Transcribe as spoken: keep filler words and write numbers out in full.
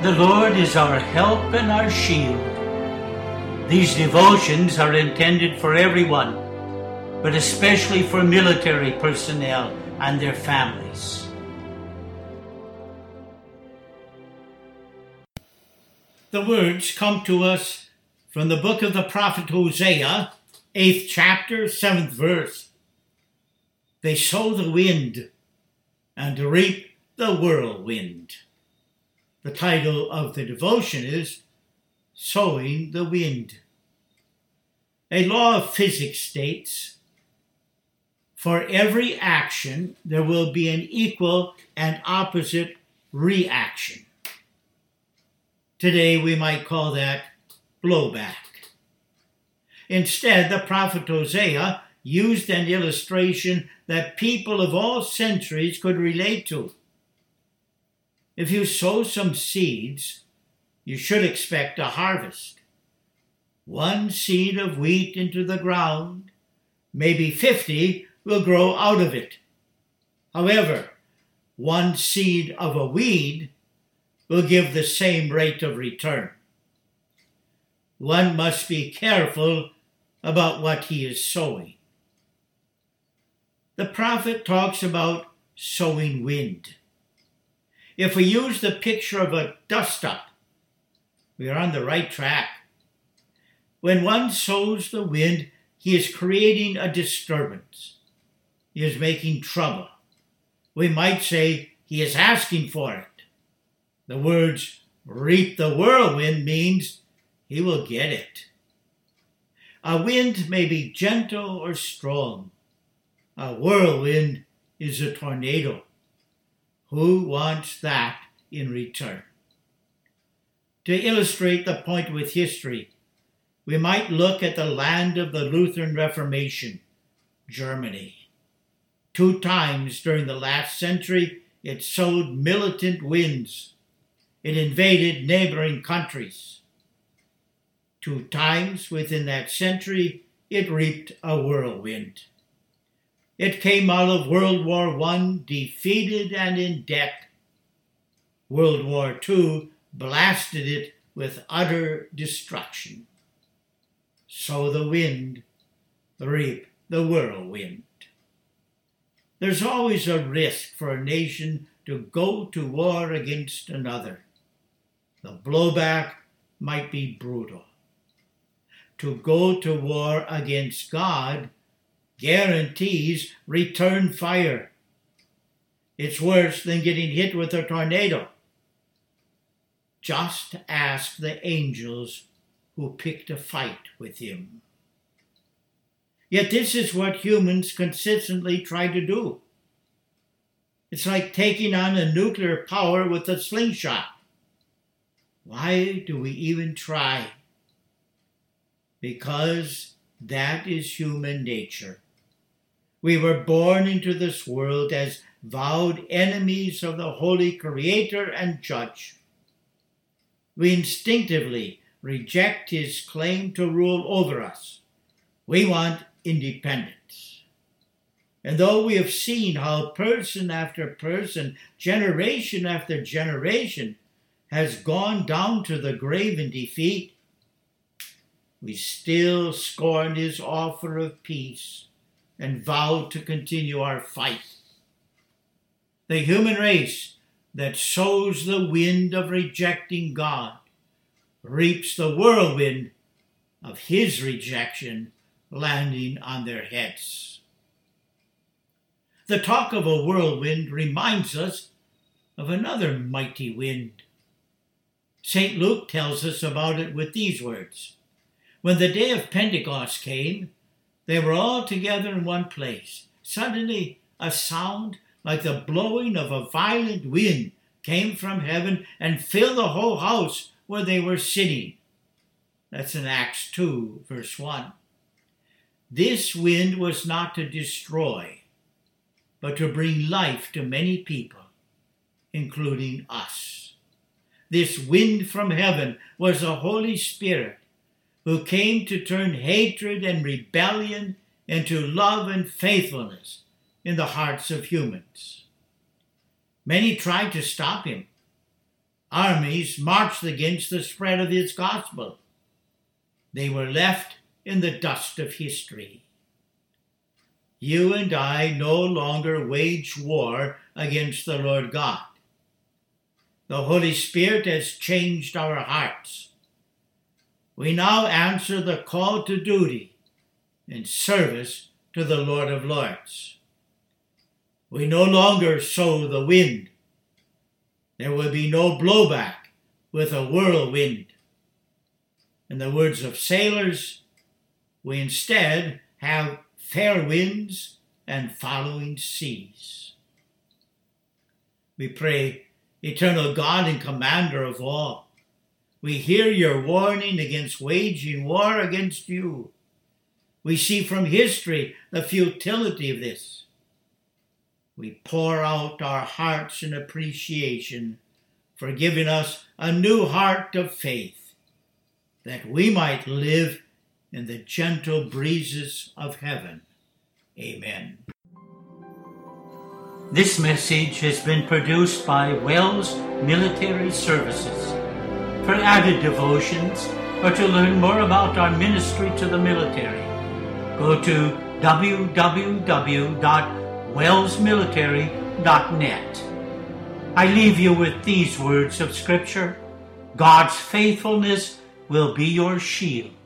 The Lord is our help and our shield. These devotions are intended for everyone, but especially for military personnel and their families. The words come to us from the book of the prophet Hosea, eighth chapter, seventh verse. They sow the wind and reap the whirlwind. The title of the devotion is Sowing the Wind. A law of physics states, for every action there will be an equal and opposite reaction. Today we might call that blowback. Instead, the prophet Hosea used an illustration that people of all centuries could relate to. If you sow some seeds, you should expect a harvest. One seed of wheat into the ground, maybe fifty will grow out of it. However, one seed of a weed will give the same rate of return. One must be careful about what he is sowing. The prophet talks about sowing wind. If we use the picture of a dust-up, we are on the right track. When one sows the wind, he is creating a disturbance. He is making trouble. We might say he is asking for it. The words reap the whirlwind means he will get it. A wind may be gentle or strong. A whirlwind is a tornado. Who wants that in return? To illustrate the point with history, we might look at the land of the Lutheran Reformation, Germany. Two times during the last century, it sowed militant winds. It invaded neighboring countries. Two times within that century, it reaped a whirlwind. It came out of World War One defeated and in debt. World War Two blasted it with utter destruction. Sow the wind, reap the whirlwind. There's always a risk for a nation to go to war against another. The blowback might be brutal. To go to war against God guarantees return fire. It's worse than getting hit with a tornado. Just ask the angels who picked a fight with him. Yet this is what humans consistently try to do. It's like taking on a nuclear power with a slingshot. Why do we even try? Because that is human nature. We were born into this world as vowed enemies of the holy Creator and Judge. We instinctively reject his claim to rule over us. We want independence. And though we have seen how person after person, generation after generation, has gone down to the grave in defeat, we still scorn his offer of peace and vow to continue our fight. The human race that sows the wind of rejecting God reaps the whirlwind of his rejection landing on their heads. The talk of a whirlwind reminds us of another mighty wind. Saint Luke tells us about it with these words. When the day of Pentecost came, they were all together in one place. Suddenly, a sound like the blowing of a violent wind came from heaven and filled the whole house where they were sitting. That's in Acts two, verse one. This wind was not to destroy, but to bring life to many people, including us. This wind from heaven was the Holy Spirit, who came to turn hatred and rebellion into love and faithfulness in the hearts of humans. Many tried to stop him. armies marched against the spread of his gospel. They were left in the dust of history. You and I no longer wage war against the Lord God. The Holy Spirit has changed our hearts. We now answer the call to duty in service to the Lord of Lords. We no longer sow the wind. There will be no blowback with a whirlwind. In the words of sailors, we instead have fair winds and following seas. We pray, eternal God and commander of all, we hear your warning against waging war against you. We see from history the futility of this. We pour out our hearts in appreciation for giving us a new heart of faith, that we might live in the gentle breezes of heaven. Amen. This message has been produced by Wells Military Services. For added devotions or to learn more about our ministry to the military, go to w w w dot wells military dot net. I leave you with these words of Scripture. God's faithfulness will be your shield.